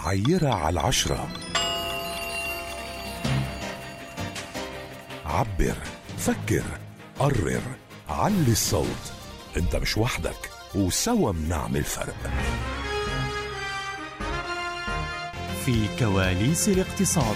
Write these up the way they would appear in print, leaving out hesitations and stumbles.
عيرة على 10. عبر، فكر، قرر، علي الصوت. انت مش وحدك، وسوا بنعمل فرق. في كواليس الاقتصاد.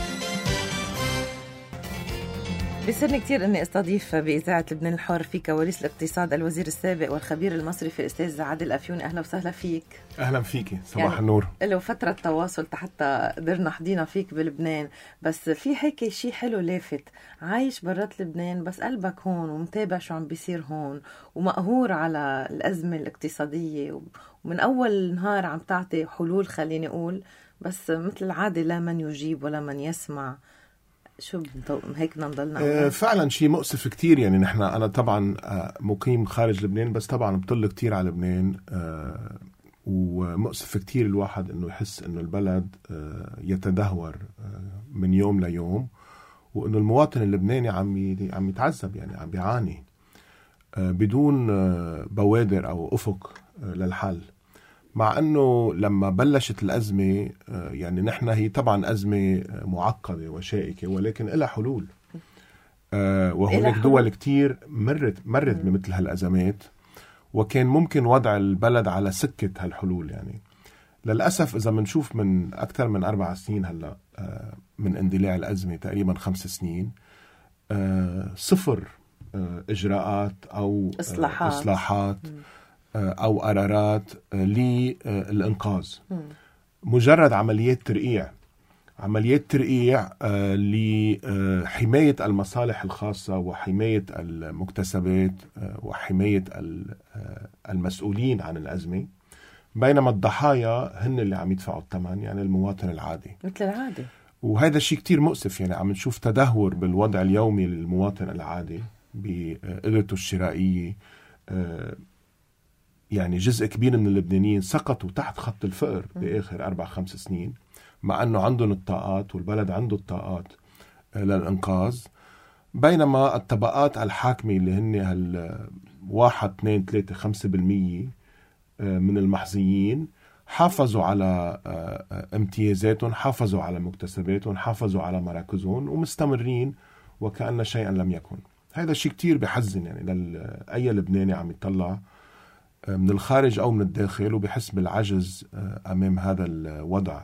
بيسرني كتير أني أستضيف بإذاعة لبنان الحر في كواليس الاقتصاد الوزير السابق والخبير المصرفي الأستاذ عادل أفيوني. أهلا وسهلا فيك. أهلا فيكي، صباح النور. له فترة تواصل حتى قدرنا حضينا فيك بلبنان، بس في هيك شيء حلو لافت، عايش برات لبنان بس قلبك هون ومتابع شو عم بيصير هون ومقهور على الأزمة الاقتصادية، ومن أول نهار عم تعطي حلول خليني أقول، بس مثل العادة لا من يجيب ولا من يسمع. شو هيك بدنا نضلنا؟ فعلا شيء مؤسف كتير. يعني أنا طبعا مقيم خارج لبنان، بس طبعا بطل كتير على لبنان، ومؤسف كتير الواحد إنه يحس إنه البلد يتدهور من يوم ليوم، وإنه المواطن اللبناني عم يتعذب، يعني عم بيعاني بدون بوادر أو أفق للحل. مع أنه لما بلشت الأزمة، يعني نحن هي طبعا أزمة معقدة وشائكة، ولكن إلها حلول، وهناك دول كتير مرت بمثل هالأزمات، وكان ممكن وضع البلد على سكة هالحلول. يعني للأسف إذا منشوف من أكثر من 4 سنين هلأ من اندلاع الأزمة، تقريبا 5 سنين، 0 إجراءات أو إصلاحات أو قرارات للإنقاذ. مجرد عمليات ترقيع لحماية المصالح الخاصة وحماية المكتسبات وحماية المسؤولين عن الأزمة، بينما الضحايا هن اللي عم يدفعوا الثمن، يعني المواطن العادي مثل العادة. وهذا الشيء كتير مؤسف. يعني عم نشوف تدهور بالوضع اليومي للمواطن العادي بقدرته الشرائية. يعني جزء كبير من اللبنانيين سقطوا تحت خط الفقر بآخر 4-5 سنين، مع أنه عندهم الطاقات والبلد عنده الطاقات للإنقاذ، بينما الطبقات الحاكمة اللي هن 1 2 3 5% من المحظيين حافظوا على امتيازاتهم، حافظوا على مكتسباتهم، حافظوا على مراكزهم، ومستمرين وكأن شيئا لم يكن. هذا الشيء كتير بحزن يعني أي لبناني عم يطلع من الخارج أو من الداخل، وبحس بالعجز أمام هذا الوضع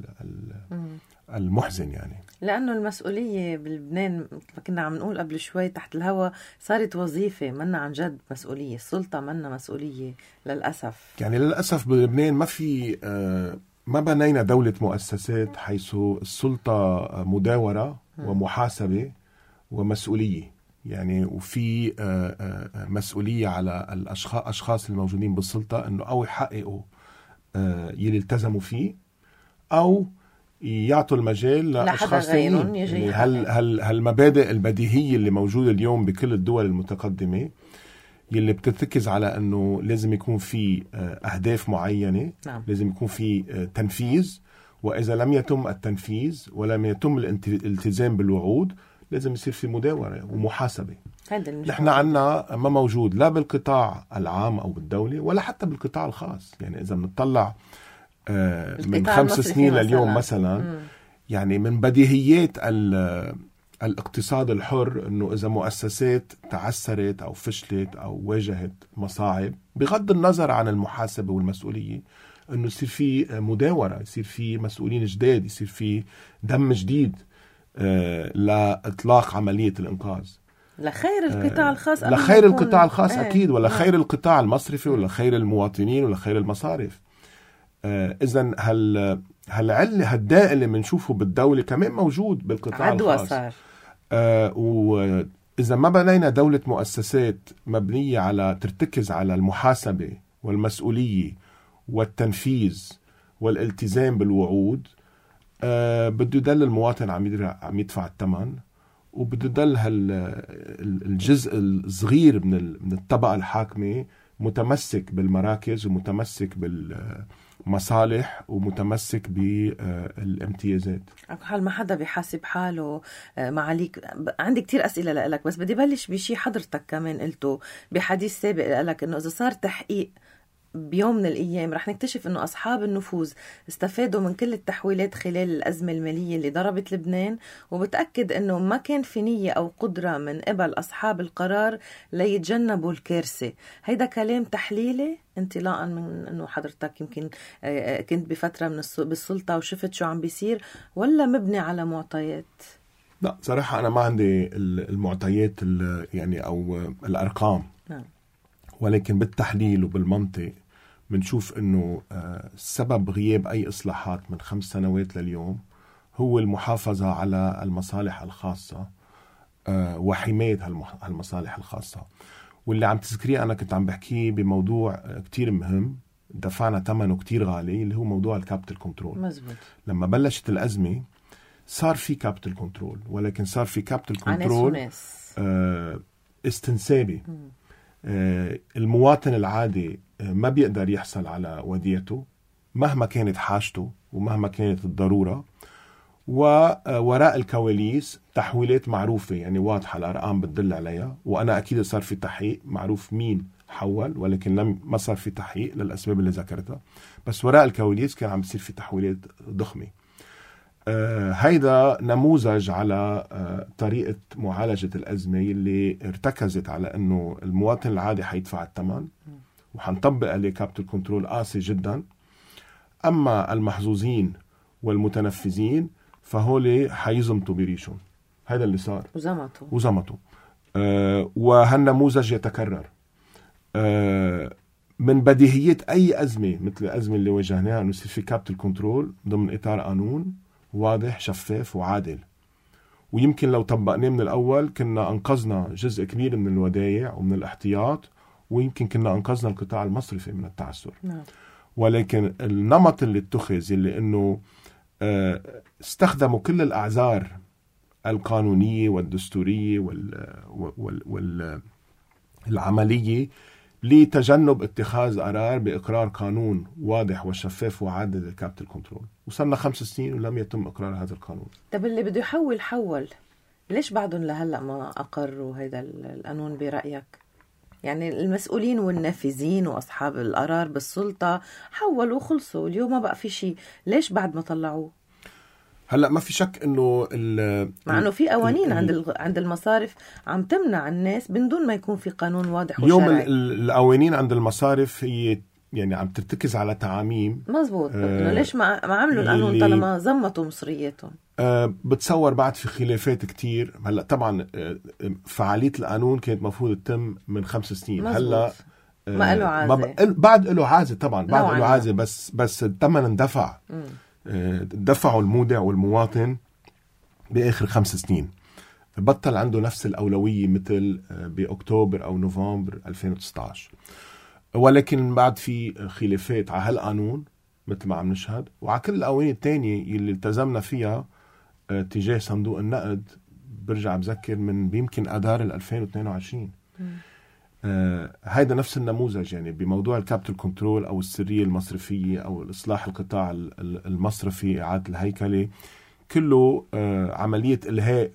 المحزن. يعني لأنه المسؤولية بلبنان كنا عم نقول قبل شوي تحت الهوا صارت وظيفة، منا عن جد مسؤولية. السلطة منا مسؤولية للأسف. يعني للأسف بلبنان ما بنينا دولة مؤسسات حيث السلطة مداورة ومحاسبة ومسؤولية. يعني وفي مسؤولية على الأشخاص الموجودين بالسلطة أنه أو يحققوا يلي التزموا فيه، أو يعطوا المجال لأشخاص ثانيين. يعني هالمبادئ البديهية اللي موجودة اليوم بكل الدول المتقدمة، يلي بتركز على أنه لازم يكون في أهداف معينة، نعم. لازم يكون في تنفيذ، وإذا لم يتم التنفيذ ولم يتم الالتزام بالوعود لازم يصير في مداورة ومحاسبة. نحن عنا ما موجود لا بالقطاع العام أو بالدولة ولا حتى بالقطاع الخاص. يعني إذا بنطلع من 5 سنين لليوم مثلا، يعني من بديهيات الاقتصاد الحر أنه إذا مؤسسات تعثرت أو فشلت أو واجهت مصاعب، بغض النظر عن المحاسبة والمسؤولية، أنه يصير في مداورة، يصير في مسؤولين جداد، يصير في دم جديد لإطلاق عملية الإنقاذ لخير القطاع الخاص، لخير القطاع الخاص أكيد، ولا خير القطاع المصرفي، ولا خير المواطنين، ولا خير المصارف. إذن هالداء اللي منشوفه بالدولة كمان موجود بالقطاع الخاص. وإذا ما بنينا دولة مؤسسات مبنية على ترتكز على المحاسبة والمسؤولية والتنفيذ والالتزام بالوعود، بده يدل المواطن عم يدفع الثمن، وبده يدل الجزء الصغير من الطبقة الحاكمة متمسك بالمراكز ومتمسك بالمصالح ومتمسك بالامتيازات. حال ما حدا بيحاسب حاله. معاليك عندي كتير أسئلة لك، بس بدي بلش بشي حضرتك كمان قلته بحديث سابق لك، إنه إذا صار تحقيق بيوم من الأيام رح نكتشف أنه أصحاب النفوذ استفادوا من كل التحويلات خلال الأزمة المالية اللي ضربت لبنان، وبتأكد أنه ما كان في نية أو قدرة من قبل أصحاب القرار ليتجنبوا الكارثة. هيدا كلام تحليلي انطلاقا من أنه حضرتك يمكن كنت بفترة من بالسلطة وشفت شو عم بيصير، ولا مبني على معطيات؟ لا صراحة أنا ما عندي المعطيات يعني أو الأرقام، ولكن بالتحليل وبالمنطق بنشوف أنه سبب غياب أي إصلاحات من 5 سنوات لليوم هو المحافظة على المصالح الخاصة وحماية هالمصالح الخاصة. واللي عم تذكريه أنا كنت عم بحكيه بموضوع كتير مهم دفعنا ثمنه كتير غالي، اللي هو موضوع الكابيتال كنترول. مزبوط. لما بلشت الأزمة صار في كابيتال كنترول، ولكن صار في كابيتال كنترول استنسابي. المواطن العادي ما بيقدر يحصل على وديته مهما كانت حاجته ومهما كانت الضرورة، ووراء الكواليس تحويلات معروفة يعني واضحة، الأرقام بتدل عليها، وأنا أكيد صار في تحقيق معروف مين حول، ولكن ما صار في تحقيق للأسباب اللي ذكرتها، بس وراء الكواليس كان عم بيصير في تحويلات ضخمة. هيدا نموذج على طريقة معالجة الأزمة اللي ارتكزت على أنه المواطن العادي حيدفع الثمن وحنطبق عليه كابيتال كنترول قاسي جدا، أما المحظوظين والمتنفذين فهولي حيزمطوا بريشهم. هذا اللي صار وزمطوا. وهالنموذج يتكرر. من بديهية أي أزمة مثل الأزمة اللي واجهناها أنه يصير في كابيتال كنترول ضمن إطار قانون واضح شفاف وعادل، ويمكن لو طبقناه من الأول كنا أنقذنا جزء كبير من الودائع ومن الاحتياط، ويمكن كنا أنقذنا القطاع المصرفي من التعثر. ولكن النمط اللي اتخذ اللي أنه استخدموا كل الأعذار القانونية والدستورية والعملية لتجنب اتخاذ قرار بإقرار قانون واضح وشفاف وعادل للكابيتال كنترول، وصلنا 5 سنين ولم يتم إقرار هذا القانون. طب اللي بده يحول حول، ليش بعدهم لهلأ ما أقروا هذا القانون برأيك؟ يعني المسؤولين والنافذين وأصحاب القرار بالسلطة حولوا وخلصوا، اليوم ما بقى في شيء، ليش بعد ما طلعوه؟ هلا ما في شك انه مع انه في قوانين عند المصارف عم تمنع الناس من دون ما يكون في قانون واضح اليوم وشرعي. القوانين عند المصارف هي يعني عم ترتكز على تعاميم. مزبوط. انه ليش ما عملوا القانون طالما زمطوا مصرياتهم؟ بتصور بعد في خلافات كتير. هلا طبعا فعالية القانون كانت مفروض تتم من 5 سنين. مزبوط. هلا ما له عازة. بعد له عازة طبعا، بعد له عازة، بس الثمن اندفع. دفعوا المودع والمواطن بآخر 5 سنين، بطل عنده نفس الأولوية مثل بأكتوبر أو نوفمبر 2019. ولكن بعد في خلافات على هالقانون مثل ما عم نشهد، وعلى كل القوانين التانية اللي التزمنا فيها تجاه صندوق النقد. برجع بذكر من بيمكن أدار 2022. هيدا نفس النموذج، يعني بموضوع الكابيتال كنترول أو السرية المصرفية أو الإصلاح القطاع المصرفي، إعادة الهيكلة، كله عملية إلهاء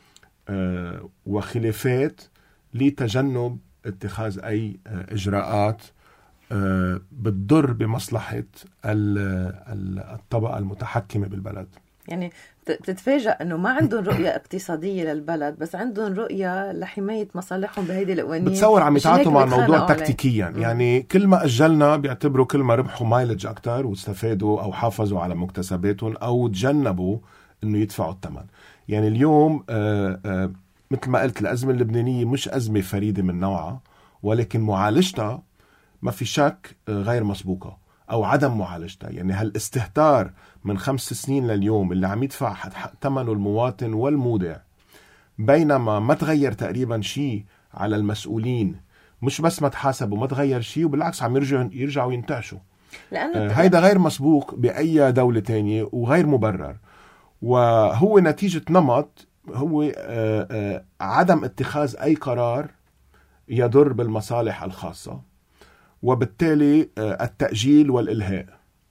وخلافات لتجنب اتخاذ أي إجراءات بتضر بمصلحة الطبقة المتحكمة بالبلد. يعني بتتفاجأ أنه ما عندهم رؤية اقتصادية للبلد، بس عندهم رؤية لحماية مصالحهم بهيدي القوانين. بتصور عم يتعاطوا مع الموضوع تكتيكيا. يعني كل ما أجلنا بيعتبروا كل ما ربحوا مايلج أكتر واستفادوا أو حافظوا على مكتسباتهم أو تجنبوا أنه يدفعوا الثمن. يعني اليوم مثل ما قلت الأزمة اللبنانية مش أزمة فريدة من نوعها، ولكن معالجتها ما في شك غير مسبوقة أو عدم معالجتها. يعني هالاستهتار من 5 سنين لليوم اللي عم يدفع ثمنه المواطن والمودع، بينما ما تغير تقريبا شيء على المسؤولين، مش بس ما تحاسبوا ما تغير شيء، وبالعكس عم يرجعوا ينتعشوا. هيدا غير مسبوق بأي دولة تانية وغير مبرر، وهو نتيجة نمط هو عدم اتخاذ أي قرار يضر بالمصالح الخاصة، وبالتالي التأجيل والإلهاء.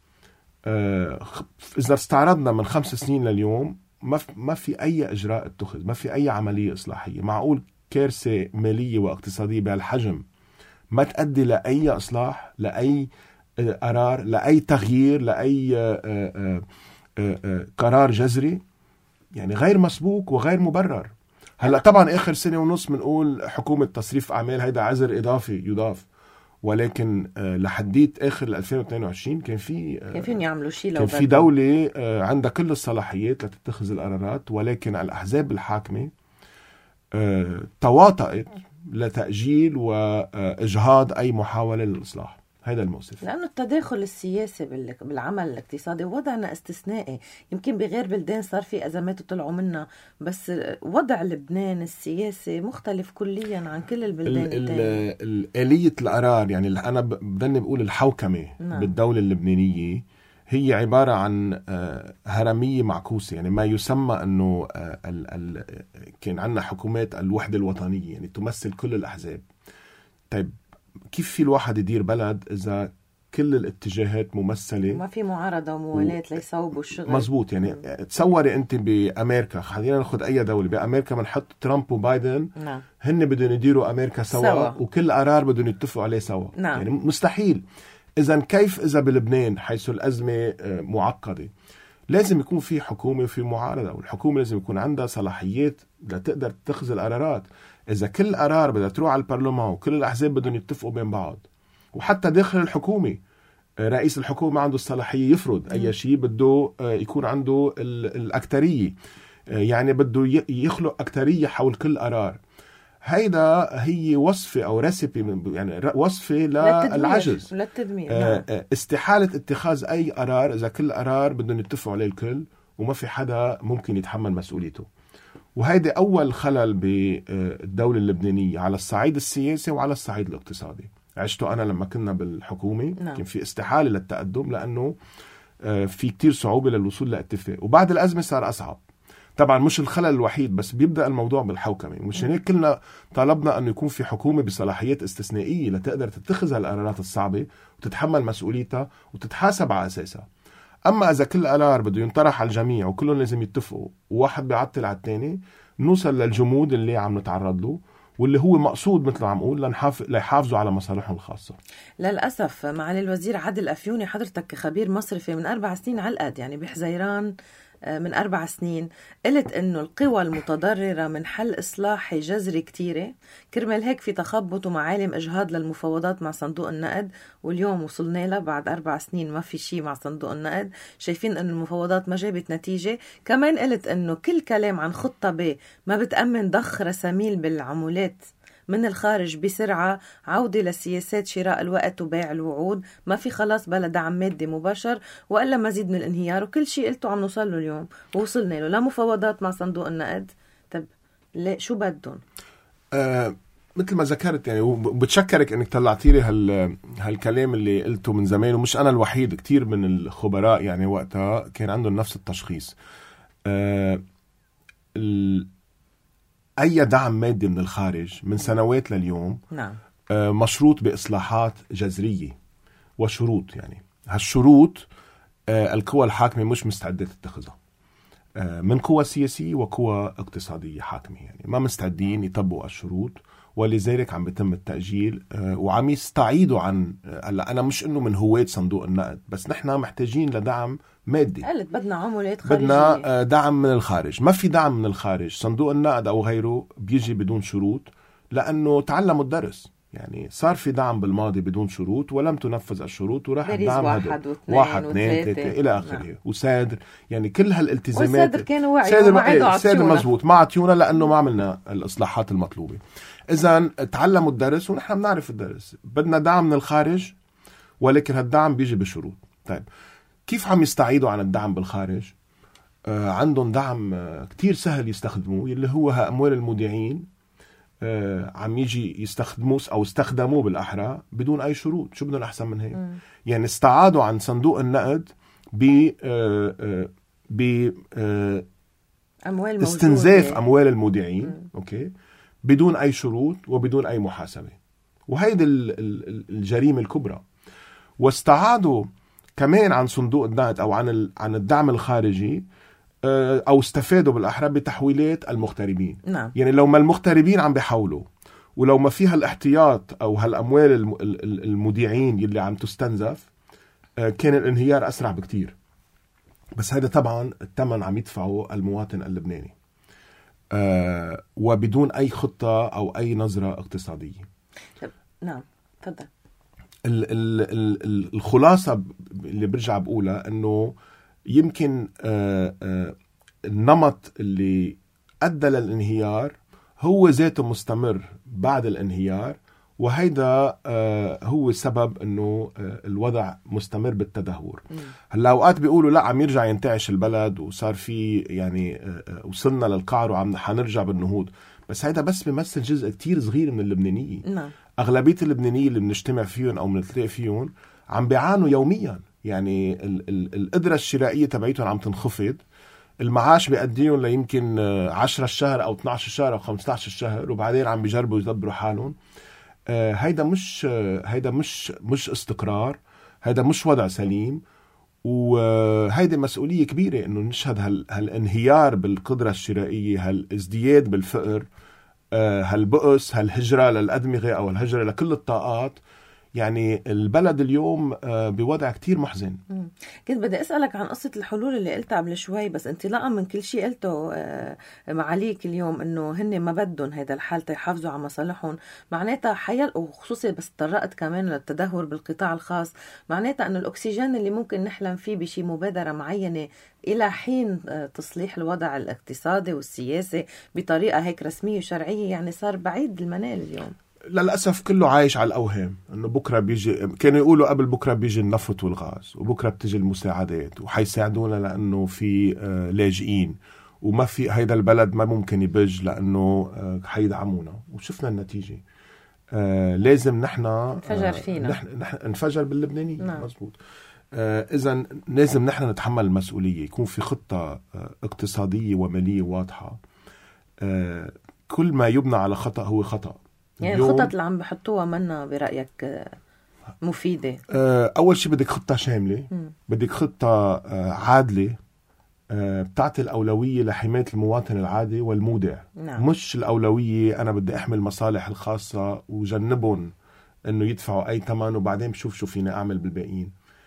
إذا استعرضنا من 5 سنين لليوم ما في أي إجراء اتخذ، ما في أي عملية إصلاحية. معقول كارثة مالية واقتصادية بهالحجم ما تؤدي لأي إصلاح، لأي قرار، لأي تغيير، لأي قرار جذري، يعني غير مسبوق وغير مبرر. هلأ طبعا آخر سنة ونص بنقول حكومة تصريف أعمال، هيدا عذر إضافي يضاف، ولكن لحديت آخر 2022 كان فيهم يعملوا شيء، كان في دولة عندها كل الصلاحيات لتتخذ القرارات، ولكن الأحزاب الحاكمة تواطئت لتأجيل وإجهاض أي محاولة للإصلاح. هذا المؤسف، لأنه التداخل السياسي بالعمل الاقتصادي وضعنا استثنائي. يمكن بغير بلدان صار في أزمات وطلعوا منها، بس وضع لبنان السياسي مختلف كليا عن كل البلدان التانية. آلية القرار، يعني أنا بدني بقول الحوكمة بالدولة اللبنانية هي عبارة عن هرمية معكوسة. يعني ما يسمى أنه كان عندنا حكومات الوحدة الوطنية، يعني تمثل كل الأحزاب. طيب كيف في الواحد يدير بلد إذا كل الاتجاهات ممثلة، ما في معارضة وموالاة ليصوبوا الشغل؟ مزبوط. يعني تصوري أنت بأمريكا، خلينا ناخد أي دولة بأمريكا، بنحط ترامب وبايدن، هن بدهم يديروا أمريكا سوا وكل قرار بدهم يتفقوا عليه سوا. يعني مستحيل. إذن كيف إذا بلبنان حيث الأزمة معقدة لازم يكون في حكومة وفي معارضة، والحكومة لازم يكون عندها صلاحيات لتقدر تتخذ القرارات. إذا كل قرار بدها تروح على البرلمان وكل الأحزاب بدهم يتفقوا بين بعض، وحتى داخل الحكومة رئيس الحكومة عنده الصلاحية يفرض أي شيء، بده يكون عنده الأكترية، يعني بده يخلق أكترية حول كل قرار. هيدا هي وصفة أو ريسيبي، يعني وصفة للعجز، للتدمير. استحالة اتخاذ أي قرار إذا كل قرار بدهم يتفقوا عليه الكل وما في حدا ممكن يتحمل مسؤوليته. وهيدا أول خلل بالدولة اللبنانية على الصعيد السياسي وعلى الصعيد الاقتصادي. عشته أنا لما كنا بالحكومة، كان في استحالة للتقدم لأنه في كتير صعوبة للوصول لاتفاق، وبعد الأزمة صار أصعب. طبعا مش الخلل الوحيد، بس بيبدأ الموضوع بالحوكمة. مش هيك كلنا طلبنا أنه يكون في حكومة بصلاحيات استثنائية لتقدر تتخذ القرارات الصعبة وتتحمل مسؤوليتها وتتحاسب على أساسها. أما إذا كل قرار بده ينطرح على الجميع وكلهم لازم يتفقوا وواحد بيعطل على الثاني، نوصل للجمود اللي عم نتعرض له، واللي هو مقصود مثل عم نقول ليحافظوا على مصالحهم الخاصة. للأسف معالي الوزير عادل أفيوني، حضرتك كخبير مصرفي من 4 سنين على القد، يعني بحزيران من 4 سنين، قلت إنه القوى المتضررة من حل إصلاحي جذري كتيرة، كرمال هيك في تخبط ومعالم إجهاض للمفاوضات مع صندوق النقد. واليوم وصلنا لها بعد 4 سنين ما في شيء مع صندوق النقد، شايفين إنه المفاوضات ما جابت نتيجة. كمان قلت إنه كل كلام عن خطة ب ما بتأمن ضخ رساميل بالعمولات من الخارج بسرعة، عودة لسياسات شراء الوقت وبيع الوعود، ما في خلاص بلا دعم مادي مباشر وإلا مزيد من الانهيار. وكل شيء قلته عم نوصل له اليوم ووصلنا له، لا مفاوضات مع صندوق النقد. طب ليه؟ شو بدهم؟ مثل ما ذكرت، يعني وبتشكرك انك طلعتي لي هالكلام اللي قلته من زمان، ومش انا الوحيد، كتير من الخبراء يعني وقتها كان عندهم نفس التشخيص. أي دعم مادي من الخارج من سنوات لليوم مشروط بإصلاحات جذرية وشروط. يعني هالشروط القوى الحاكمة مش مستعدة تتخذها، من قوى سياسية وقوى اقتصادية حاكمة، يعني ما مستعدين يطبقوا الشروط، ولذلك عم بيتم التأجيل وعم يستعيدوا عن. هلا أنا مش إنه من هواة صندوق النقد، بس نحن محتاجين لدعم مادي. قلت بدنا عملات خارجية، بدنا دعم من الخارج. ما في دعم من الخارج. صندوق النقد أو غيره بيجي بدون شروط، لأنه تعلموا الدرس. يعني صار في دعم بالماضي بدون شروط ولم تنفذ الشروط، وراح الدعم هذا 1 2 3 إلى آخره. وسادر، يعني كل هالالتزامات. والسادر كانوا واعي، سادر مزبوط، ما عطيونا لأنه ما عملنا الإصلاحات المطلوبة. إذن تعلموا الدرس ونحن بنعرف الدرس. بدنا دعم من الخارج، ولكن هالدعم بيجي بشروط. طيب كيف عم يستعيدوا عن الدعم بالخارج؟ عندهم دعم كتير سهل يستخدموه، اللي هو أموال المودعين. عم يجي يستخدموه أو استخدموه بالأحرى بدون أي شروط. شو بدهم أحسن من هيك؟ يعني استعادوا عن صندوق النقد أموال استنزاف أموال المودعين، أوكي، بدون أي شروط وبدون أي محاسبة. وهيدي الجريمة الكبرى. واستعادوا كمان عن صندوق النقد أو عن الدعم الخارجي، أو استفادوا بالأحرى بتحويلات المغتربين. نعم. يعني لو ما المغتربين عم بيحولوا ولو ما فيها الاحتياط أو هالأموال المودعين اللي عم تستنزف كان الانهيار أسرع بكتير. بس هذا طبعا الثمن عم يدفعه المواطن اللبناني وبدون أي خطة أو أي نظرة اقتصادية. نعم تفضل. الخلاصة اللي برجع بقولها أنه يمكن النمط اللي أدى للانهيار هو ذاته مستمر بعد الانهيار، وهيدا هو سبب أنه الوضع مستمر بالتدهور. هلا أوقات بيقولوا لا عم يرجع ينتعش البلد وصار في يعني وصلنا للقعر وعم حنرجع بالنهوض، بس هيدا بس بيمثل جزء كتير صغير من اللبنانيين. أغلبية اللبنانيين اللي بنجتمع فيهم أو بنتلاقي فيهم عم بيعانوا يوميا، يعني القدرة الشرائية تبعيتهم عم تنخفض، المعاش بيقديهم ليمكن 10 الشهر أو 12 الشهر أو 15 الشهر، وبعدين عم بيجربوا يدبروا حالهم. هيدا مش استقرار، هيدا مش وضع سليم، وهيدا مسؤولية كبيرة إنه نشهد هالانهيار بالقدرة الشرائية، هالازدياد بالفقر، هالبؤس، هالهجرة للأدمغة أو الهجرة لكل الطاقات. يعني البلد اليوم بوضع كتير محزن. كنت بدي أسألك عن قصة الحلول اللي قلتها قبل شوي، بس انطلاقا من كل شيء قلته معاليك اليوم انه هن ما بدهم هيدا الحال يحافظوا على مصالحهم، معناتها وخصوصي بس تطرقت كمان للتدهور بالقطاع الخاص، معناتها انه الاكسجين اللي ممكن نحلم فيه بشي مبادرة معينة الى حين تصليح الوضع الاقتصادي والسياسي بطريقة هيك رسمية وشرعية، يعني صار بعيد المنال اليوم. للأسف كله عايش على الأوهام إنه بكرة بيجي، كانوا يقولوا قبل بكرة بيجي النفط والغاز، وبكرة بتجي المساعدات وحيساعدونا لأنه في لاجئين، وما في هيدا البلد ما ممكن يبج لأنه حيدعمونا، وشفنا النتيجة. لازم نحن ننفجر باللبنانيين. نعم. مزبوط. إذن لازم نحن نتحمل المسؤولية، يكون في خطة اقتصادية ومالية واضحة. كل ما يبنى على خطأ هو خطأ. يعني الخطط اللي عم بحطوها منا برأيك مفيدة؟ أول شيء بدك خطة شاملة، بدك خطة عادلة بتعطي الأولوية لحماية المواطن العادي والمودع. نعم. مش الأولوية أنا بدي أحمل مصالح الخاصة وجنبهم أنه يدفعوا أي ثمن وبعدين بشوف شو فينا أعمل بالباقيين.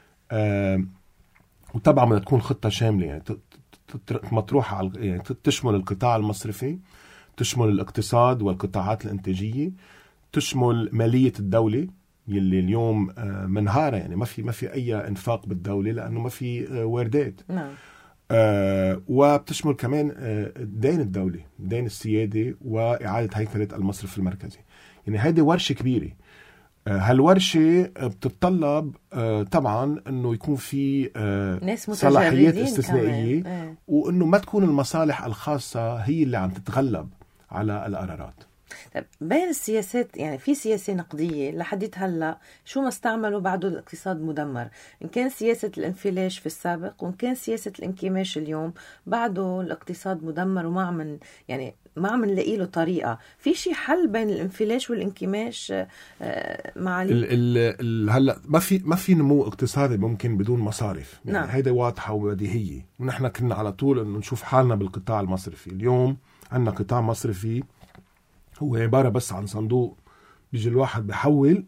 وطبعا بدها تكون خطة شاملة، يعني مطروحة على يعني تشمل القطاع المصرفي، تشمل الاقتصاد والقطاعات الانتاجية، تشمل مالية الدولة يلي اليوم منهارة، يعني ما في أي انفاق بالدولة لأنه ما في واردات. نعم. وبتشمل كمان دين الدولة، دين السيادة، وإعادة هيكلة المصرف المركزي. يعني هذه ورشة كبيرة. هالورشة بتتطلب طبعا أنه يكون في صلاحيات استثنائية، وأنه ما تكون المصالح الخاصة هي اللي عم تتغلب على القرارات. بين السياسات، يعني في سياسة نقدية لحد هلا شو ما استعملوا بعده الاقتصاد مدمر، إن كان سياسة الانفلاش في السابق وإن كان سياسة الانكماش اليوم، بعده الاقتصاد مدمر وما عم نلاقي له طريقة. في شي حل بين الانفلاش والانكماش معالي؟ هلا ما في نمو اقتصادي ممكن بدون مصارف، يعني نعم. هيدا واضحة وبديهية، ونحن كنا على طول انه نشوف حالنا بالقطاع المصرفي. اليوم عندنا قطاع مصرفي هو عبارة بس عن صندوق بيجي الواحد بحول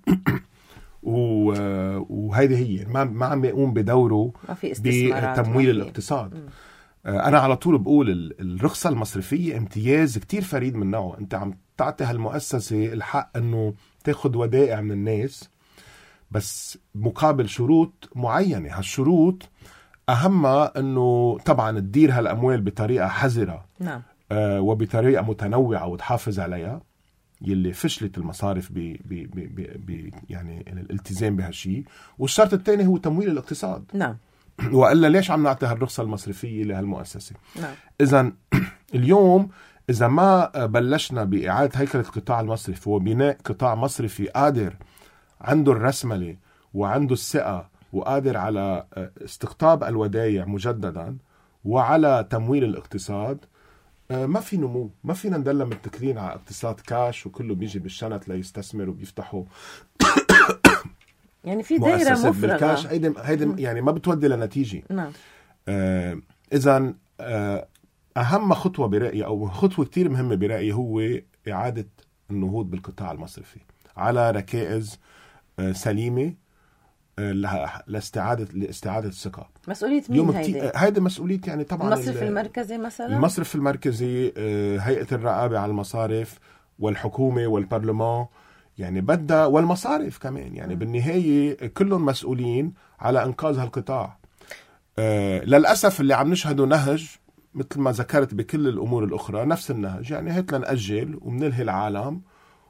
وهيدي هي ما عم يقوم بدوره بتمويل الاقتصاد. أنا على طول بقول الرخصة المصرفية امتياز كتير فريد من نوعه. أنت عم تعطي هالمؤسسة الحق أنه تاخد ودائع من الناس، بس مقابل شروط معينة. هالشروط أهمها أنه طبعا تدير هالأموال بطريقة حذرة. نعم. وبطريقة متنوعة وتحافظ عليها، يلي فشلت المصارف يعني الالتزام بهالشيء. والشرط الثاني هو تمويل الاقتصاد. نعم. وإلا ليش عم نعطي هالرخصة المصرفية لهالمؤسسة؟ نعم. إذن اليوم إذا ما بلشنا بإعادة هيكلة القطاع المصرفي وبناء قطاع مصرفي قادر عنده الرسملة وعنده الثقة وقادر على استقطاب الودائع مجددا وعلى تمويل الاقتصاد، ما في نمو. ما فينا ندلع متكلين على اقتصاد كاش وكله بيجي بالشنط ليستثمر وبيفتحوا يعني في دائرة مفرغة. هيدا يعني ما بتودي لنتيجة. نعم. إذن أهم خطوة برأيي أو خطوة كتير مهمة برأيي هو إعادة النهوض بالقطاع المصرفي على ركائز سليمة لاستعادة الثقة. مسؤولية مين هيدي مسؤولية يعني طبعا المصرف المركزي مثلا؟ المصرف المركزي، هيئة الرقابة على المصارف والحكومة والبرلمان يعني بدها، والمصارف كمان يعني بالنهاية كلهم مسؤولين على إنقاذ هالقطاع. للأسف اللي عم نشهده نهج مثل ما ذكرت بكل الأمور الأخرى، نفس النهج، يعني هيك نأجل ومنلهي العالم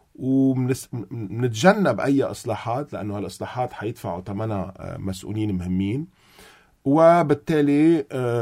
ونتجنب أي إصلاحات، لأنه هالإصلاحات حيدفعوا ثمنها مسؤولين مهمين، وبالتالي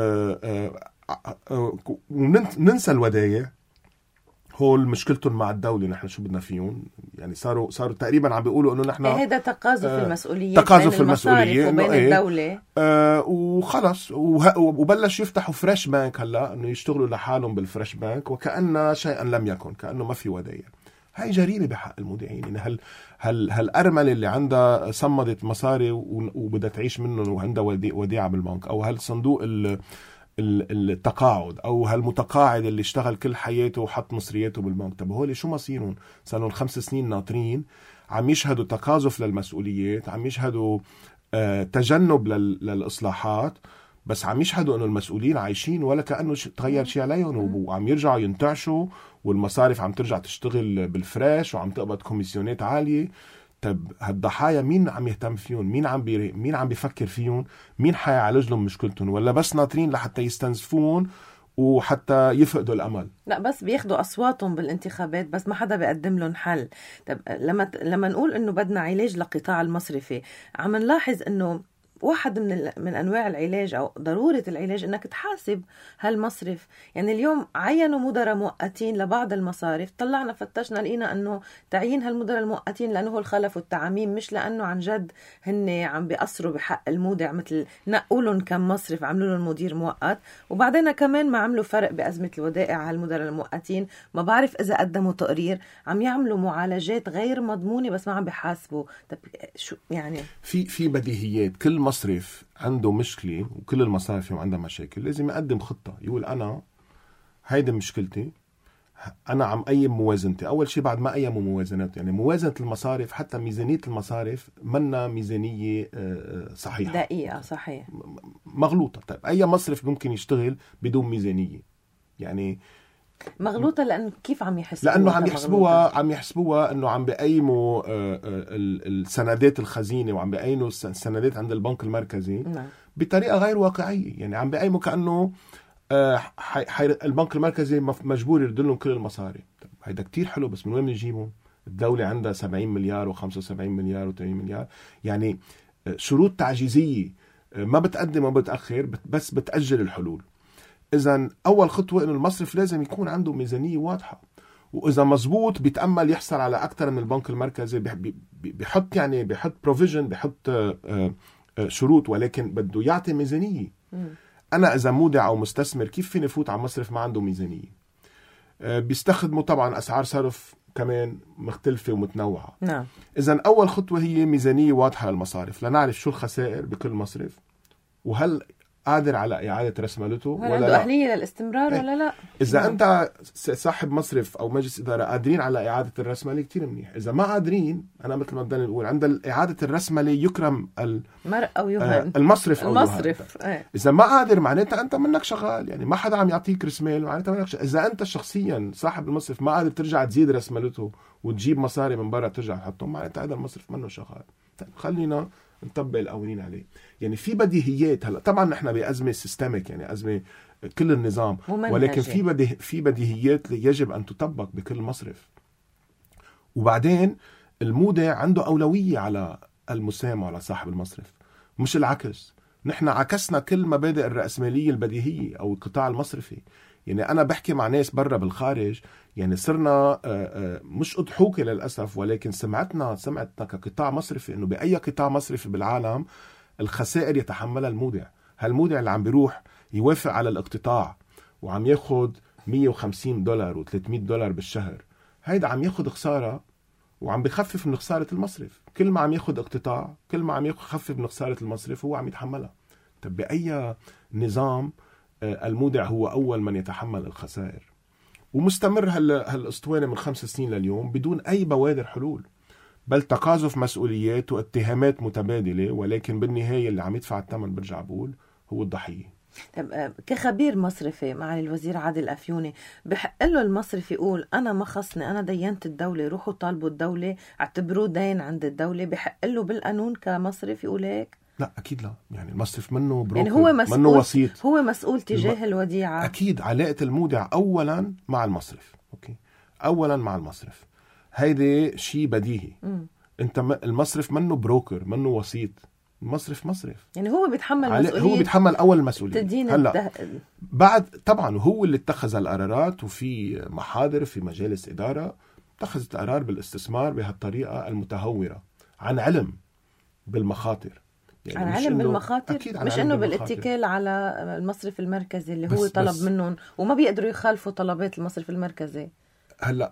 ننسى الودايع. هول مشكلتهم مع الدولة، نحن شو بدنا فيهم يعني؟ صاروا تقريبا عم بيقولوا انه نحن هذا تقاذف المسؤولية، تقاذف المسؤولية وبين الدولة، وخلص وبلش يفتحوا فريش بانك هلا، انه يشتغلوا لحالهم بالفريش بانك وكأن شيئا لم يكن، كأنه ما في ودايع. هاي جريمة بحق المودعين. يعني هالأرملة اللي عندها صمدت مصاري وبدها تعيش منهم وعندها وديعة بالبنك، او هالصندوق التقاعد، او هالمتقاعد اللي اشتغل كل حياته وحط مصرياته بالبنك، طب هول شو مصيرهم؟ صار لهم 5 سنين ناطرين، عم يشهدوا تقاذف للمسؤوليات، عم يشهدوا تجنب للإصلاحات، بس عم يشهدوا انه المسؤولين عايشين ولا كأنه تغير شيء عليهم، وعم يرجعوا ينتعشوا، والمصارف عم ترجع تشتغل بالفريش وعم تقبض كوميسيونات عالية. طب هالضحايا مين عم يهتم فيهم؟ مين عم بيفكر فيهم؟ مين حيعالج لهم مشكلتهم؟ ولا بس ناطرين لحتى يستنزفون وحتى يفقدوا الأمل؟ لا، بس بياخدوا أصواتهم بالانتخابات، بس ما حدا بيقدم لهم حل. طب لما نقول إنه بدنا علاج للقطاع المصرفي، عم نلاحظ إنه واحد من أنواع العلاج أو ضرورة العلاج إنك تحاسب هالمصرف. يعني اليوم عينوا مدراء مؤقتين لبعض المصارف، طلعنا فتشنا لقينا أنه تعيين هالمدراء المؤقتين لأنه هو الخلف والتعميم، مش لأنه عن جد هن عم بيقصروا بحق المودع، مثل نقولهم كم مصرف عملوا لهم مدير مؤقت، وبعدين كمان ما عملوا فرق بأزمة الودائع هالمدراء المؤقتين. ما بعرف إذا قدموا تقرير، عم يعملوا معالجات غير مضمونة بس ما عم بيحاسبوا. طب شو يعني؟ في بديهيات. كل مصرف عنده مشكلة وكل المصارف عندها مشاكل، لازم يقدم خطة، يقول أنا هيدي مشكلتي، أنا عم أقيم موازنتي. أول شيء بعد ما أقيم موازنات، يعني موازنة المصارف، حتى ميزانية المصارف منا ميزانية صحيحة، دقيقة، صحيح، مغلوطة. طيب أي مصرف ممكن يشتغل بدون ميزانية؟ يعني مغلوطة. لأنه كيف عم يحسبوها؟ لأنه عم يحسبوها أنه عم بيقيموا السندات الخزينة وعم بيقيموا السندات عند البنك المركزي بطريقة غير واقعية. يعني عم بيقيموا كأنه البنك المركزي مجبور يرد لهم كل المصاري. هيدا كتير حلو، بس من وين بنجيبهم؟ الدولة عندها 70 مليار و75 مليار و80 مليار. يعني شروط تعجيزية، ما بتقدم وما بتأخر، بس بتأجل الحلول. إذن أول خطوة إنه المصرف لازم يكون عنده ميزانية واضحة، وإذا مزبوط بيتأمل يحصل على أكثر من البنك المركزي، بيحط بروفيجن، بيحط شروط، ولكن بده يعطي ميزانية. أنا إذا مودع أو مستثمر كيف فيني فوت على مصرف ما عنده ميزانية؟ بيستخدموا طبعا أسعار صرف كمان مختلفة ومتنوعة. نعم. إذن أول خطوة هي ميزانية واضحة للمصارف، لنعرف شو الخسائر بكل مصرف، وهل قادر على إعادة رسملته ولا عنده لا، أهلية للاستمرار ولا لا. إذا أنت صاحب مصرف أو مجلس إدارة قادرين على إعادة الرسملة كتير منيح. إذا ما قادرين، أنا مثل ما بدنا نقول عند إعادة الرسملة يكرم المرء أو يهان المصرف أو المصرف. إذا ما قادر معناتها أنت منك شغال، يعني ما حدا عم يعطيك رسمال، معناتها منك شغال. إذا أنت شخصيا صاحب المصرف ما قادر ترجع تزيد رسملته وتجيب مصاري من برا ترجع تحطهم، معناتها هذا المصرف منه شغال. خلينا نطبق القوانين عليه. يعني في بديهيات. هلا طبعا نحن بأزمة سيستميك، يعني أزمة كل النظام، ولكن في بديهيات يجب أن تطبق بكل مصرف. وبعدين المودع عنده أولوية على المساهم وعلى صاحب المصرف، مش العكس. نحن عكسنا كل مبادئ الرأسمالية البديهية أو القطاع المصرفي. يعني أنا بحكي مع ناس برا بالخارج، يعني صرنا مش أضحوكة للأسف، ولكن سمعتنا كقطاع مصرفي إنه بأي قطاع مصرفي بالعالم الخسائر يتحملها المودع. هالمودع اللي عم بيروح يوافق على الاقتطاع وعم ياخد $150 و$300 بالشهر، هيدا عم ياخد خسارة وعم بيخفف من خسارة المصرف. كل ما عم ياخد اقتطاع، كل ما عم يخفف من خسارة المصرف، هو عم يتحملها. طب بأي نظام المودع هو أول من يتحمل الخسائر؟ ومستمر هالاسطوانة من 5 سنين لليوم بدون أي بوادر حلول، بل تقاذف مسؤوليات واتهامات متبادلة، ولكن بالنهاية اللي عم يدفع الثمن برجع بقول هو الضحية. طب كخبير مصرفي معالي الوزير عادل أفيوني، بحق له المصرف يقول أنا ما خصني، أنا دينت الدولة، روحوا طالبوا الدولة، اعتبروه دين عند الدولة، بحق له بالقانون كمصرف يقول هيك؟ لا أكيد لا، يعني المصرف منه بروكر، يعني هو مسؤول، منه وسيط، هو مسؤول تجاه الوديعة. أكيد علاقة المودع أولا مع المصرف، أوكي، أولا مع المصرف، هيدا شيء بديهي. أنت المصرف منه بروكر، منه وسيط، المصرف مصرف، يعني هو بيتحمل مسؤولية، هو بيتحمل أول المسؤولية. هلا بعد طبعا هو اللي اتخذ القرارات، وفي محاضر في مجالس إدارة اتخذت قرار بالاستثمار بهالطريقة المتهورة عن علم بالمخاطر، يعني عن علم بالمخاطر، مش انه بالاتكال على المصرف المركزي اللي هو طلب منهم وما بيقدروا يخالفوا طلبات المصرف المركزي. هلا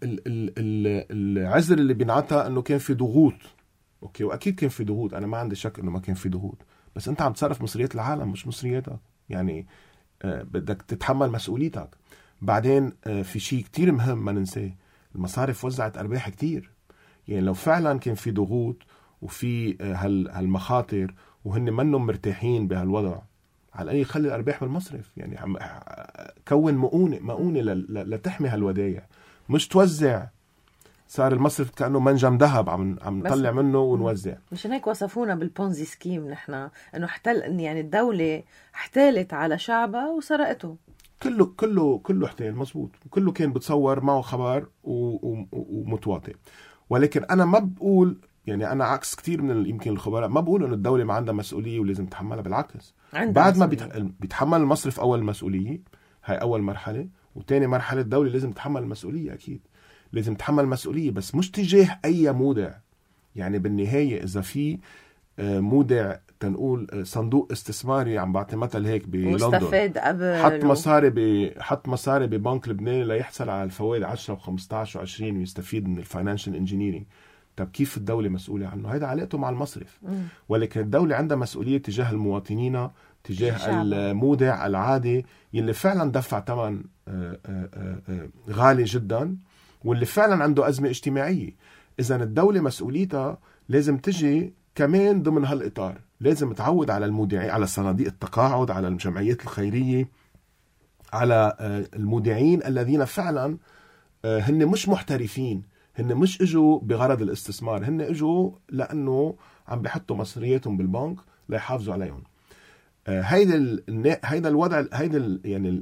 العذر اللي بينعطى انه كان في ضغوط، اوكي، واكيد كان في ضغوط، انا ما عندي شك انه ما كان في ضغوط، بس انت عم تصرف مصريات العالم مش مصرياتك، يعني بدك تتحمل مسؤوليتك. بعدين في شيء كتير مهم ما ننساه، المصارف وزعت ارباح كتير، يعني لو فعلا كان في ضغوط وفي هالمخاطر وهن منهم مرتاحين بهالوضع، على الأقل خلي الأرباح بالمصرف، يعني عم كون مؤونة لتحمي هالودايع، مش توزع. صار المصرف كأنه منجم ذهب عم نطلع منه ونوزع. مشان هيك وصفونا بالبونزي سكيم، نحن انه يعني الدولة احتالت على شعبها وسرقته. كله احتال، مزبوط، كله كان بتصور معه خبر ومتواطئ. ولكن أنا ما بقول، يعني أنا عكس كتير من يمكن الخبراء، ما بقول إنه الدولة ما عندها مسؤولية ولازم تتحملها، بالعكس، بعد ما بيتحمل المصرف أول مسؤولية، هاي أول مرحلة، وتاني مرحلة الدولة لازم تتحمل المسؤولية، أكيد لازم تتحمل مسؤولية، بس مش تجاه أي مودع. يعني بالنهاية إذا في مودع تنقول صندوق استثماري، عم بعطي مثل هيك بلندن، حط مصاري ببنك لبنان ليحصل على الفوائد 10 و15 و20 ويستفيد من الفاينانشال انجينيرينج. طب كيف الدولة مسؤولة عنه؟ هذا علاقته مع المصرف. ولكن الدولة عندها مسؤولية تجاه المواطنين، تجاه المودع العادي يلي فعلا دفع ثمن غالي جدا، واللي فعلا عنده أزمة اجتماعية. إذن الدولة مسؤوليتها لازم تجي كمان ضمن هالإطار، لازم تعود على المودعين، على صناديق التقاعد، على الجمعيات الخيرية، على المودعين الذين فعلا هن مش محترفين، هن مش اجوا بغرض الاستثمار، هن اجوا لأنه عم بيحطوا مصرياتهم بالبنك ليحافظوا عليهم. هيدا الوضع، يعني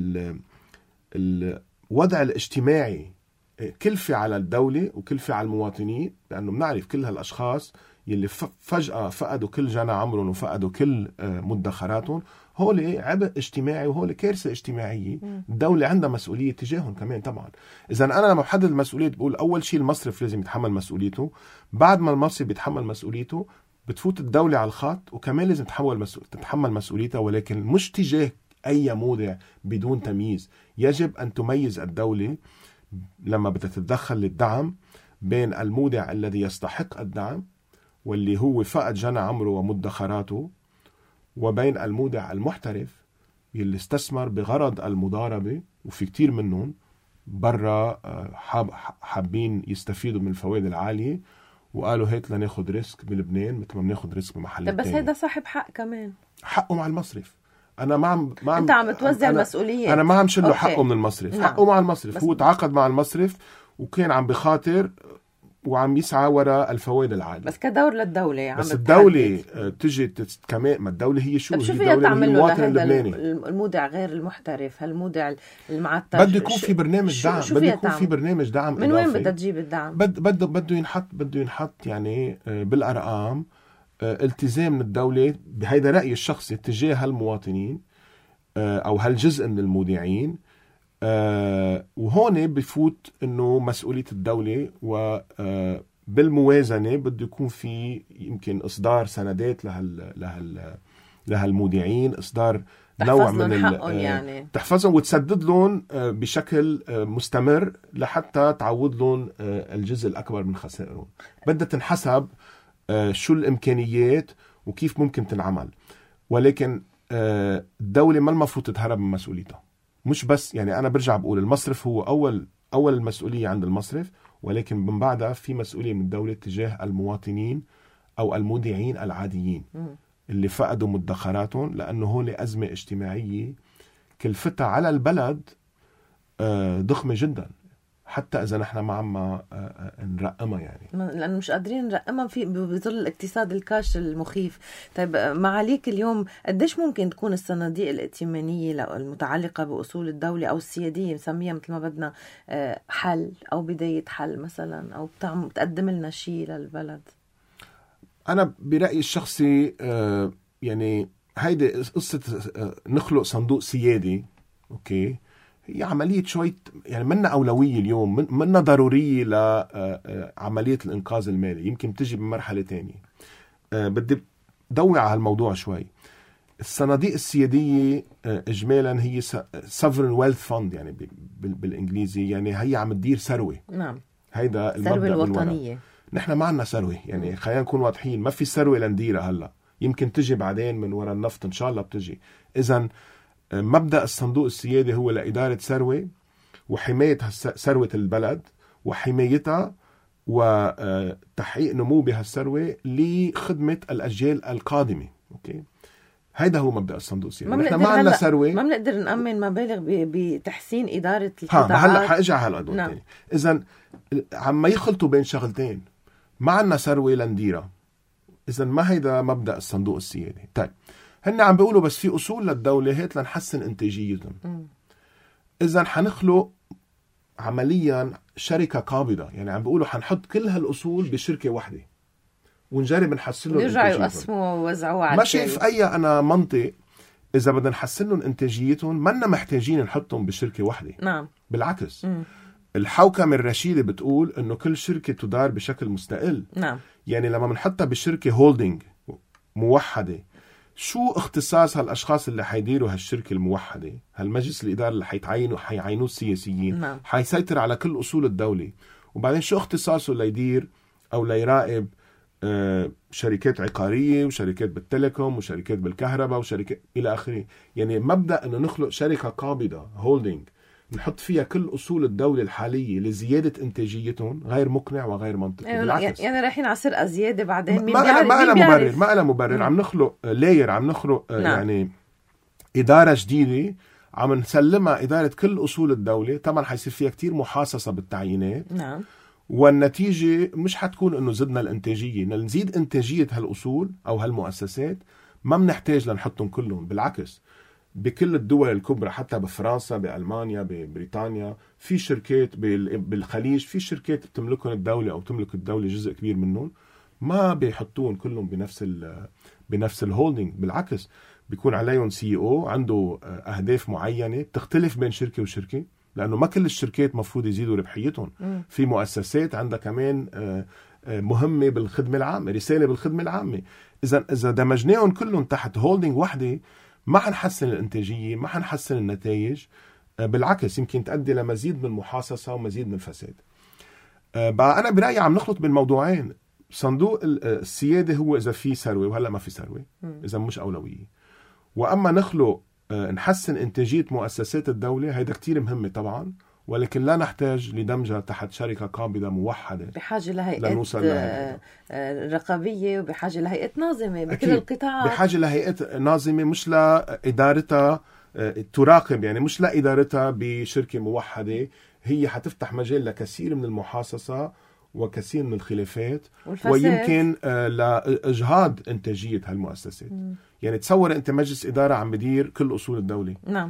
الوضع الاجتماعي كلفة على الدولة وكلفة على المواطنين، لأنه بنعرف كل هالأشخاص يلي فجأة فقدوا كل جنى عمرهم وفقدوا كل مدخراتهم، هول عبء اجتماعي وهول كارثة اجتماعية. الدولة عندها مسؤولية تجاههم كمان طبعا. إذا أنا لما بحدد المسؤولية بقول أول شيء المصرف لازم يتحمل مسؤوليته، بعد ما المصرف يتحمل مسؤوليته بتفوت الدولة على الخط وكمان لازم تتحمل مسؤوليتها، ولكن مش تجاه أي مودع بدون تمييز. يجب أن تميز الدولة لما بدها تتدخل للدعم بين المودع الذي يستحق الدعم واللي هو فقد جنى عمره ومدخراته، وبين المودع المحترف يلي استثمر بغرض المضاربة، وفي كتير منهم برا حابين يستفيدوا من الفوائد العالية وقالوا هيت لناخد ريسك بلبنان مثل ما بناخد ريسك بمحل بس هيدا صاحب حق كمان، حقه مع المصرف. انا ما عم انت عم توزع المسؤولية، انا ما عم شله حقه من المصرف. نعم. حقه مع المصرف، هو تعاقد مع المصرف وكان عم بخاطر وعم يسعى وراء الفوائد العالية، بس كدور للدولة عم بس الدولة تجي كمان، ما الدولة هي شو؟ شو فيها تعمل له لهذا المودع غير المحترف، هالمودع المعتر؟ بده يكون في برنامج دعم، بده يكون في برنامج دعم. من وين بدها تجيب الدعم؟ بده ينحط يعني بالأرقام التزام من الدولة بهيدا رأيي الشخصي تجاه هالمواطنين أو هالجزء من المودعين. وهون بفوت إنه مسؤولية الدولة، وبالموازنة بده يكون في يمكن إصدار سندات لهالمودعين، إصدار نوع من يعني تحفظهم وتسدد لهم بشكل مستمر لحتى تعوض لهم الجزء الأكبر من خسائرهم. بدها تنحسب شو الإمكانيات وكيف ممكن تنعمل، ولكن الدولة ما المفروض تتهرب من مسؤوليتها. مش بس يعني أنا برجع بقول المصرف هو أول المسؤولية عند المصرف، ولكن من بعدها في مسؤولية من الدولة تجاه المواطنين أو المودعين العاديين اللي فقدوا مدخراتهم، لأنه هون أزمة اجتماعية كلفتها على البلد ضخمة جدا، حتى إذا نحن ما عم نرقمها يعني، لأنه مش قادرين نرقمها في بظل الاقتصاد الكاش المخيف. طيب معاليك اليوم قديش ممكن تكون الصناديق الائتمانية المتعلقة بأصول الدولة أو السيادية نسميها مثل ما بدنا حل أو بداية حل مثلا، أو بتقدم لنا شيء للبلد؟ أنا برأيي الشخصي يعني هيدي قصة نخلق صندوق سيادي أوكي، هي عملية شوية يعني منا أولوية اليوم، منا ضرورية لعملية الإنقاذ المالي، يمكن تجي بمرحلة تانية. بدي دوع على الموضوع شوي. الصناديق السيادية إجمالا هي sovereign wealth fund يعني بالإنجليزي، يعني هي عم تدير ثروة. نعم، هيدا الثروة الوطنية. نحن ما عنا ثروة يعني، خلينا نكون واضحين، ما في ثروة لنديرها هلا، يمكن تجي بعدين من وراء النفط إن شاء الله بتجي. إذن مبدأ الصندوق السيادي هو لإدارة ثروة وحماية ثروة البلد وحمايتها وتحقيق نمو بهالثروة لخدمة الأجيال القادمة. أوكي، هيدا هو مبدأ الصندوق السيادي. نحن ما عندنا ثروة، ما بنقدر نأمن مبالغ بتحسين إدارة القطاعات. هلا حاجة على الأدوات نعم. تاني. إذن عم يخلطوا بين شغلتين، ما عندنا ثروة لنديرها، إذن ما هيدا مبدأ الصندوق السيادي. طيب هن عم بيقولوا بس في أصول للدولة هيك لنحسن إنتاجيتهم. إذن حنخلق عمليا شركة قابضة، يعني عم بيقولوا حنحط كل هالأصول بشركة واحدة ونجرب نحسن لهم يرجعوا إنتاجيتهم. يقسموا ووزعوها على ما شايف أي أنا منطق إذا بدنا نحسن لهم إنتاجيتهم منا محتاجين نحطهم بشركة واحدة. نعم، بالعكس الحوكمة الرشيدة بتقول إنه كل شركة تدار بشكل مستقل. نعم، يعني لما بنحطها بشركة هولدينج موحدة، شو اختصاص هالأشخاص اللي حيديروا هالشركة الموحدة؟ هالمجلس الإدارة اللي حيعينوه السياسيين، نعم، حيسيطر على كل أصول الدولة. وبعدين شو اختصاصه ليدير أو ليراقب شركات عقارية وشركات بالتليكوم وشركات بالكهرباء وشركات إلى آخره. يعني مبدأ أنه نخلق شركة قابضة هولدينج نحط فيها كل أصول الدولة الحالية لزيادة إنتاجيتهم غير مقنع وغير منطقي. بالعكس يعني رايحين على سرقة زيادة بعدين. ما لها مبرر. عم نخلق لاير، عم نخلق يعني إدارة جديدة عم نسلمها إدارة كل أصول الدولة. طبعا حيصير فيها كتير محاصصة بالتعيينات. نعم، والنتيجة مش حتكون إنه زدنا الإنتاجية، نزيد إنتاجية هالأصول أو هالمؤسسات ما بنحتاج لنحطهم كلهم. بالعكس بكل الدول الكبرى، حتى بفرنسا، بألمانيا، ببريطانيا، في شركات بالخليج، في شركات بتملكهم الدولة أو تملك الدولة جزء كبير منهم، ما بيحطون كلهم بنفس الهولدينج. بالعكس بيكون عليهم CEO عنده أهداف معينة بتختلف بين شركة وشركة، لأنه ما كل الشركات مفروض يزيدوا ربحيتهم. في مؤسسات عندها كمان مهمة بالخدمة العامة، رسالة بالخدمة العامة. إذا دمجناهم كلهم تحت هولدينج وحدة ما حنحسن الانتاجيه، ما حنحسن النتائج، بالعكس يمكن تؤدي لمزيد من المحاصصه ومزيد من الفساد. بقى انا برايي عم نخلط بين موضوعين. صندوق السياده هو اذا في ثروه، وهلا ما في ثروه، اذا مش اولويه. واما نخلق نحسن انتاجيه مؤسسات الدوله، هيدا كتير مهمه طبعا، ولكن لا نحتاج لدمجها تحت شركة قابضة موحدة. بحاجة لهيئة رقابية، وبحاجة لهيئة ناظمة بكل القطاعات. بحاجة لهيئة ناظمة مش لإدارتها تراقب، يعني مش لإدارتها بشركة موحدة. هي حتفتح مجال لكثير من المحاصصة وكثير من الخلافات ويمكن لإجهاض إنتاجية هالمؤسسات. يعني تصور أنت مجلس إدارة عم بدير كل أصول الدولة. نعم.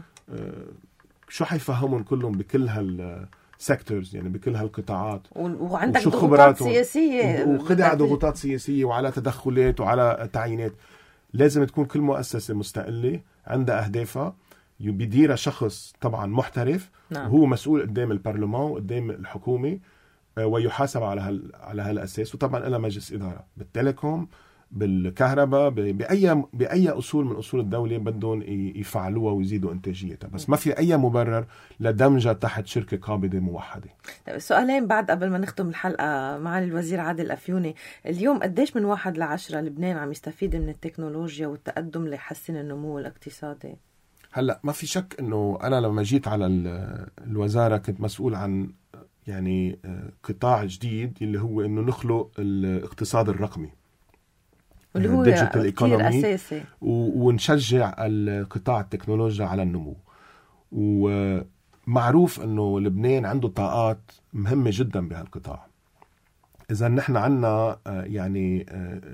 شو حيفهمون كلهم بكل هالسيكتورز، يعني بكل هالقطاعات، وعندك ضغوطات سياسية وخدع ضغوطات سياسية وعلى تدخلات وعلى تعيينات. لازم تكون كل مؤسسة مستقلة عندها أهدافها، بيديرها شخص طبعا محترف. نعم. هو مسؤول قدام البرلمان وقدام الحكومة ويحاسب على هالأساس. وطبعا لها مجلس إدارة بالتليكوم، بالكهرباء، بأي أصول من أصول الدولة بدهم يفعلوها ويزيدوا إنتاجيتها، بس ما في أي مبرر لدمجها تحت شركة قابضة موحدة. سؤالين بعد قبل ما نختم الحلقة. معالي الوزير عادل أفيوني، اليوم قديش من 1 ل10 لبنان عم يستفيد من التكنولوجيا والتقدم ليحسن النمو الاقتصادي؟ هلا ما في شك انه انا لما جيت على الوزاره كنت مسؤول عن يعني قطاع جديد اللي هو انه نخلق الاقتصاد الرقمي اللي هو كتير اساسي، ونشجع القطاع التكنولوجيا على النمو. ومعروف انه لبنان عنده طاقات مهمه جدا بهالقطاع. اذا نحن عندنا يعني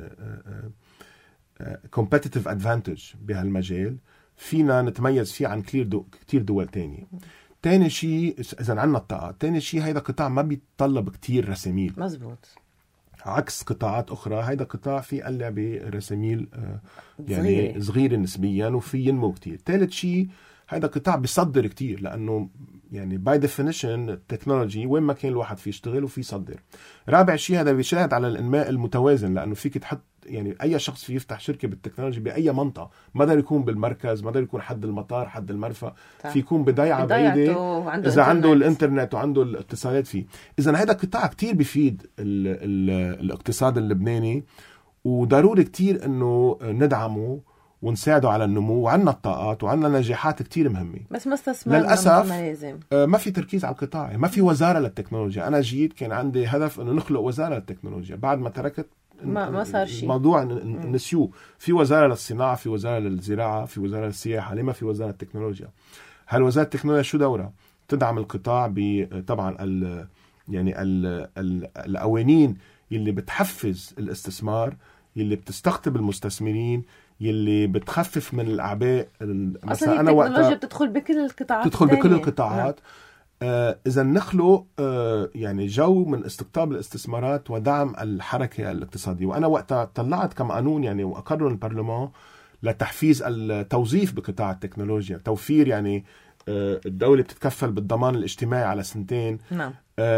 competitive advantage بهالمجال فينا نتميز فيه عن كتير دول تانية. تاني شيء إذا عنا الطاقات، تاني شيء هيدا قطاع ما بيتطلب كتير رساميل، مزبوط، عكس قطاعات أخرى. هيدا قطاع فيه قلع برساميل يعني صغيرة نسبيا وفي ينمو كتير. ثالث شيء هيدا قطاع بيصدر كتير، لأنه يعني by definition التكنولوجي وين ما كان الواحد فيه يشتغل وفيه يصدر. رابع شيء هذا بيشاهد على الإنماء المتوازن، لأنه فيك تحط يعني أي شخص فيه يفتح شركة بالتكنولوجيا بأي منطقة، ما دار يكون بالمركز، ما دار يكون حد المطار حد المرفأ، في يكون بضيعة بعيدة إذا عنده الإنترنت وعنده الاتصالات فيه. إذا هذا قطاع كتير بيفيد الاقتصاد اللبناني، وضروري كتير إنه ندعمه ونساعده على النمو. وعنا الطاقات وعنا نجاحات كتير مهمة، بس ما استثمرنا. للأسف ما في تركيز على القطاع، ما في وزارة للتكنولوجيا. أنا جيت كان عندي هدف إنه نخلق وزارة للتكنولوجيا، بعد ما تركت ما صار شيء. موضوع نسيوه. في وزارة للصناعة، في وزارة للزراعة، في وزارة للسياحة، ليه ما في وزارة التكنولوجيا؟ هالوزارة التكنولوجيا شو دورها؟ تدعم القطاع طبعا يعني القوانين اللي بتحفز الاستثمار، اللي بتستقطب المستثمرين، يلي بتخفف من الأعباء. مثلا أنا التكنولوجيا بتدخل بكل القطاعات، بكل القطاعات. إذا نخلق يعني جو من استقطاب الاستثمارات ودعم الحركة الاقتصادية. وأنا وقتها طلعت كم قانون يعني وأقرر البرلمان لتحفيز التوظيف بقطاع التكنولوجيا، توفير يعني الدولة بتتكفل بالضمان الاجتماعي على 2 سنين، نعم.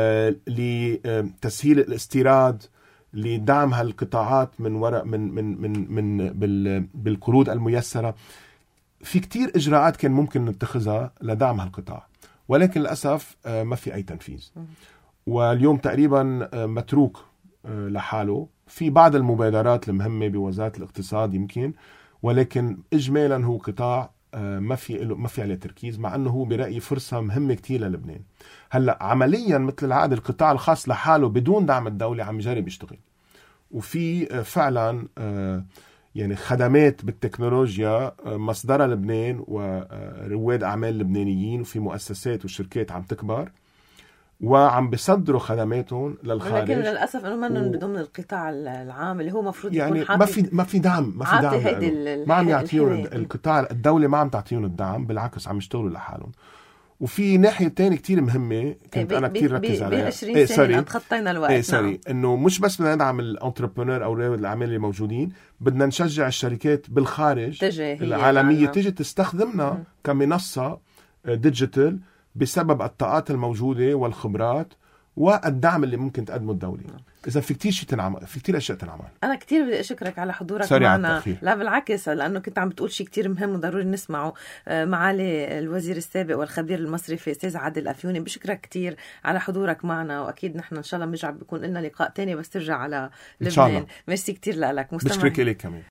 لتسهيل الاستيراد، لدعم هالقطاعات من وراء من بالقروض الميسرة. في كتير إجراءات كان ممكن نتخذها لدعم هالقطاع، ولكن للأسف ما في أي تنفيذ. واليوم تقريبا متروك لحاله. في بعض المبادرات المهمة بوزارة الاقتصاد يمكن، ولكن إجمالا هو قطاع ما في عليه تركيز، مع أنه هو برأيي فرصة مهمة كتير للبنان. هلأ عمليا مثل العادة القطاع الخاص لحاله بدون دعم الدولة عم يجرب يشتغل، وفي فعلا يعني خدمات بالتكنولوجيا مصدرها لبنان ورواد أعمال لبنانيين، وفي مؤسسات وشركات عم تكبر وعم بيصدروا خدماتهم للخارج. لكن للأسف إنه منهم ضمن القطاع العام اللي هو مفروض يعني يكون ما في دعم ما عم يعطيون القطاع الدولة، ما عم تعطيهم الدعم، بالعكس عم يشتغلوا لحالهم. وفي ناحية تانية كتير مهمة كنت أنا كتير ركز عليها. 20 سنة تخطينا الوقت. إنه مش بس بدنا ندعم الانتربرونور أو رواد الأعمال اللي موجودين، بدنا نشجع الشركات بالخارج العالمية تيجي تستخدمنا كمنصة ديجيتال بسبب الطاقات الموجودة والخبرات والدعم اللي ممكن تقدمه الدولة. إذا في كتير شيء تنعمل، في كتير أشياء تنعمل. أنا كتير بدي أشكرك على حضورك معنا. لا بالعكس، لأنه كنت عم بتقول شيء كتير مهم وضروري نسمعه. معالي الوزير السابق والخبير المصرفي أستاذ عادل أفيوني، بشكرك كتير على حضورك معنا، وأكيد نحن إن شاء الله بنرجع بيكون لنا لقاء تاني بس ترجع على لبنان. ميرسي كتير لك. بشكرك لك كمان.